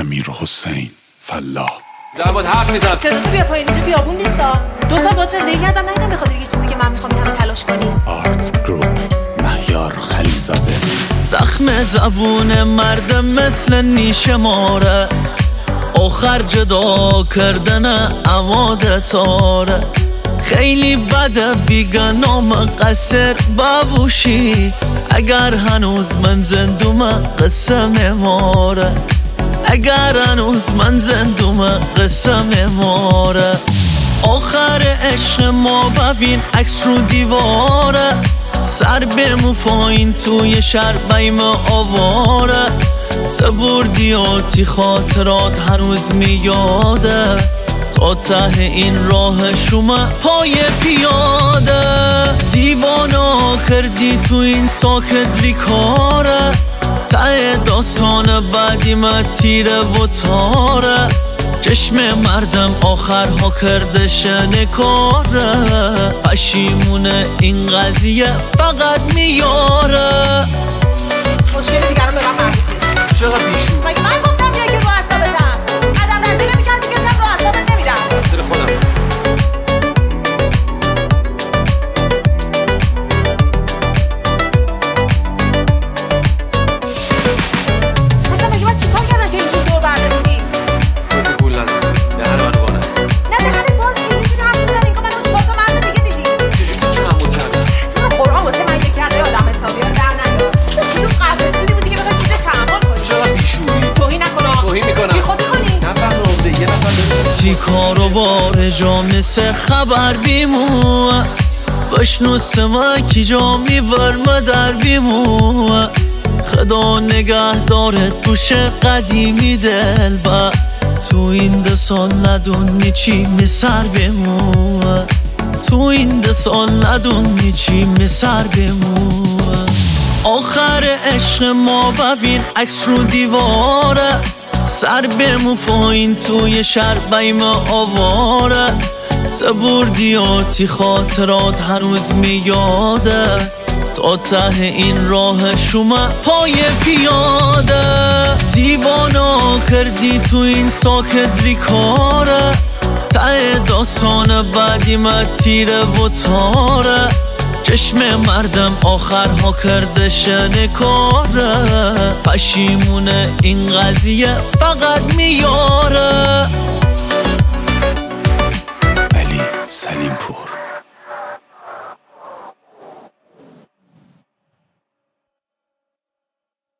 امیرحسین فلاح. دارم باید حرف میزنم. صداتو بیا پایین، اینجا بیابون نیستا. 2 سال باید زندگی کردم، ندیدم بخاطر یه چیزی که من میخوام این همه تلاش کنی. آرت گروپ، مهیار خلیزاده. زخم زبون مردم مثل نیش ماره، آخر جدا کردن عوادتاره. خیلی بده بیگه نام قصر ببوشی، اگر هنوز من زندوم قصه میماره. اگر هنوز من زندوم قصه میماره. آخر عشق ما ببین عکس رو دیواره، سر بمو پایین توی شهر بیم آواره. زبوردیاتی خاطرات هنوز میاده، تا ته این راه شما پای پیاده. دیوانا کردی تو این ساکت لیکاره، ته داستان بعدی من تیره و تاره. چشم مردم آخرها کرده شنکاره، پشیمونه این قضیه فقط میاره. مشکل دیگران به من مربوط نیست. چقدر بیشور. مگه من گفتم بیا که رو اعصابتم؟ قدم رنجی نمی‌کردی که رو اعصابت نمیرم. تقصیر خودم. اصلا مگه من چیکار کردم که اینجور دور برداشتی؟ خودت گول نزن. دهن منو بانه. نه دهنت باز که میتونی حرف بزنی که منو 4 تا مرد دیگه دیدی. چجوری تحمل کردی؟ تو رو قرآن واسه من یک کرده آدم حسابی رو در نیار. تو کدوم قفصی بودی که بخوای چیز تحمل کنی؟ چقدر بیشوری. توهین نکن. توهین میکنم. بی خودی کنی. نفهمیدم دیگه نفهمیدم. تیکار و بار جا مثل خبر بیمو، بشنو سما کی جا میبرم در بیمو. خدا نگه دارت پوش قدیمی دل با، تو این 2 سال ندونی چی میسر بیمو. تو این 2 سال ندونی چی میسر بیمو. آخر عشق ما ببین عکس رو دیواره، سر بمو پایین توی شهر بیم آواره. زبوردیاتی خاطرات هنوز میاده، تا ته این راه شما پای پیاده. دیوانا کردی تو این ساکت لیکاره، ته داستان بعدی من تیره و تاره. چشم مردم آخرها کرده شنکاره، پشیمونه این قضیه فقط میاره. علی سلیمپور.